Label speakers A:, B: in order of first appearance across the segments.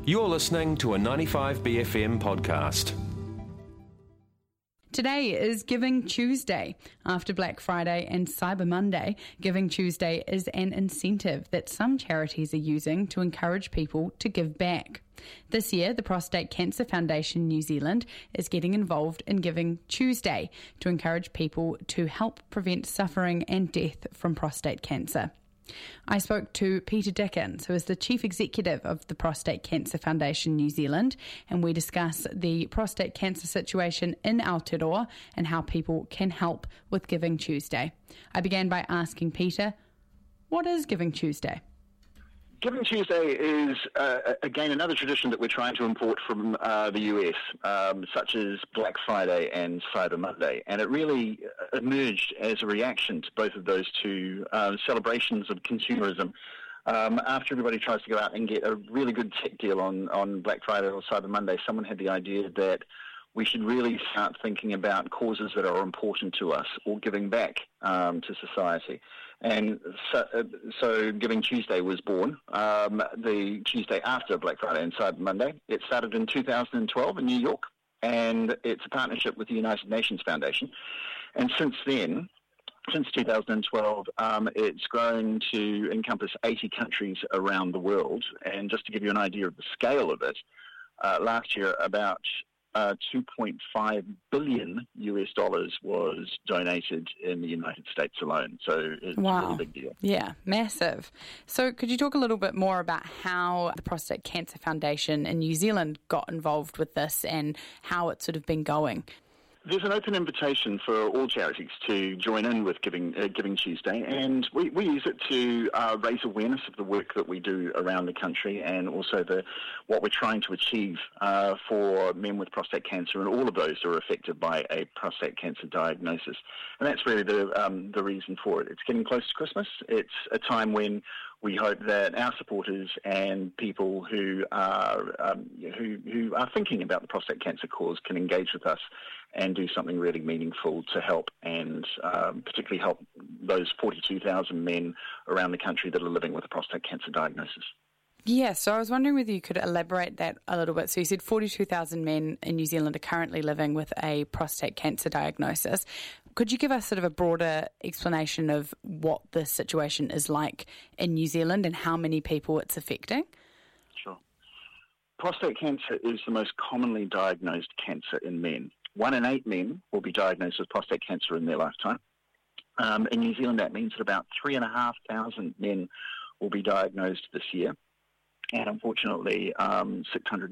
A: You're listening to a 95BFM podcast.
B: Today is Giving Tuesday. After Black Friday and Cyber Monday, Giving Tuesday is an incentive that some charities are using to encourage people to give back. This year, the Prostate Cancer Foundation New Zealand is getting involved in Giving Tuesday to encourage people to help prevent suffering and death from prostate cancer. I spoke to Peter Dickens, who is the Chief Executive of the Prostate Cancer Foundation New Zealand, and we discuss the prostate cancer situation in Aotearoa and how people can help with Giving Tuesday. I began by asking Peter, what is Giving Tuesday?
C: Giving Tuesday is, again, another tradition that we're trying to import from the US, such as Black Friday and Cyber Monday. And it really emerged as a reaction to both of those two celebrations of consumerism. After everybody tries to go out and get a really good tech deal on Black Friday or Cyber Monday, someone had the idea that we should really start thinking about causes that are important to us or giving back to society. And so Giving Tuesday was born, the Tuesday after Black Friday and Cyber Monday. It started in 2012 in New York, and it's a partnership with the United Nations Foundation. And since then, since 2012, it's grown to encompass 80 countries around the world. And just to give you an idea of the scale of it, last year about $2.5 billion was donated in the United States alone. So it's a really big deal.
B: Yeah, massive. So could you talk a little bit more about how the Prostate Cancer Foundation in New Zealand got involved with this and how it's sort of been going?
C: There's an open invitation for all charities to join in with Giving Tuesday, and we use it to raise awareness of the work that we do around the country and also what we're trying to achieve for men with prostate cancer, and all of those who are affected by a prostate cancer diagnosis. And that's really the reason for it. It's getting close to Christmas. It's a time when we hope that our supporters and people who are thinking about the prostate cancer cause can engage with us and do something really meaningful to help, and particularly help those 42,000 men around the country that are living with a prostate cancer diagnosis.
B: Yeah, so I was wondering whether you could elaborate that a little bit. So you said 42,000 men in New Zealand are currently living with a prostate cancer diagnosis. Could you give us sort of a broader explanation of what the situation is like in New Zealand and how many people it's affecting?
C: Sure. Prostate cancer is the most commonly diagnosed cancer in men. 1 in 8 men will be diagnosed with prostate cancer in their lifetime. In New Zealand, that means that about 3,500 men will be diagnosed this year. And unfortunately, over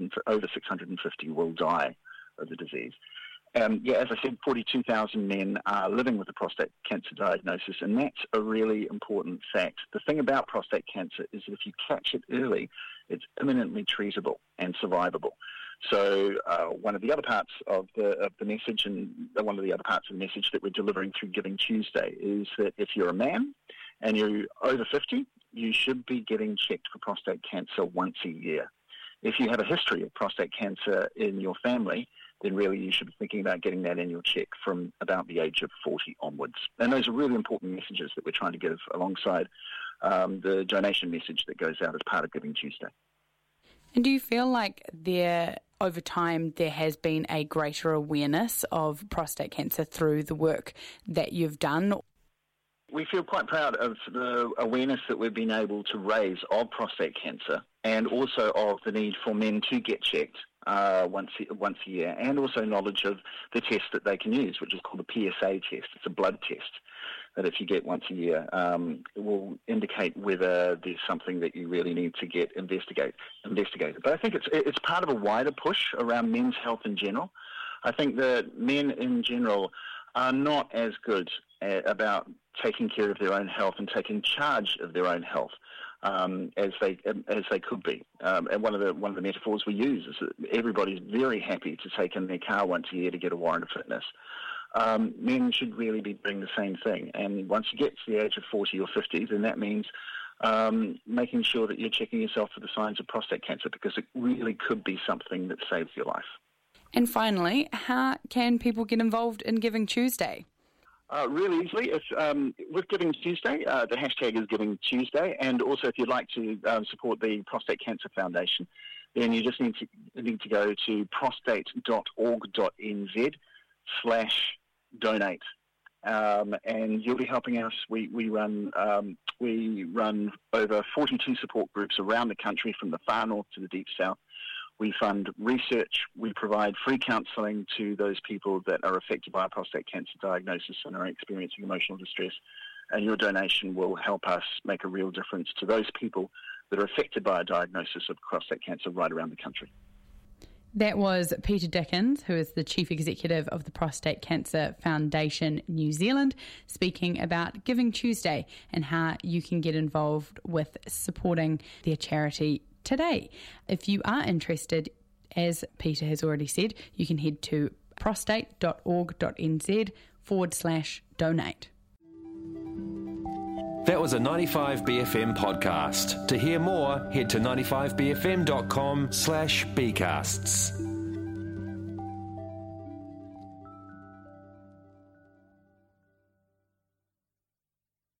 C: 650 will die of the disease. As I said, 42,000 men are living with a prostate cancer diagnosis, and that's a really important fact. The thing about prostate cancer is that if you catch it early, it's imminently treatable and survivable. So one of the other parts of the message, and one of the other parts of the message that we're delivering through Giving Tuesday, is that if you're a man and you're over 50, you should be getting checked for prostate cancer once a year. If you have a history of prostate cancer in your family, then really you should be thinking about getting that annual check from about the age of 40 onwards. And those are really important messages that we're trying to give alongside the donation message that goes out as part of Giving Tuesday.
B: And do you feel like over time there has been a greater awareness of prostate cancer through the work that you've done?
C: We feel quite proud of the awareness that we've been able to raise of prostate cancer, and also of the need for men to get checked once a year, and also knowledge of the test that they can use, which is called the PSA test. It's a blood test that if you get once a year, it will indicate whether there's something that you really need to get investigated. But I think it's part of a wider push around men's health in general. I think that men in general are not as good about taking care of their own health and taking charge of their own health as they could be. And one of the metaphors we use is that everybody's very happy to take in their car once a year to get a warrant of fitness. Men should really be doing the same thing. And once you get to the age of 40 or 50, then that means making sure that you're checking yourself for the signs of prostate cancer, because it really could be something that saves your life.
B: And finally, how can people get involved in Giving Tuesday?
C: Really easily. With Giving Tuesday, the hashtag is Giving Tuesday, and also if you'd like to support the Prostate Cancer Foundation, then you just need to go to prostate.org.nz/donate, and you'll be helping us. We run over 42 support groups around the country, from the far north to the deep south. We fund research. We provide free counselling to those people that are affected by a prostate cancer diagnosis and are experiencing emotional distress. And your donation will help us make a real difference to those people that are affected by a diagnosis of prostate cancer right around the country.
B: That was Peter Dickens, who is the Chief Executive of the Prostate Cancer Foundation New Zealand, speaking about Giving Tuesday and how you can get involved with supporting their charity today. If you are interested, as Peter has already said, you can head to prostate.org.nz/donate.
A: That was a 95BFM podcast. To hear more, head to 95bfm.com/bcasts.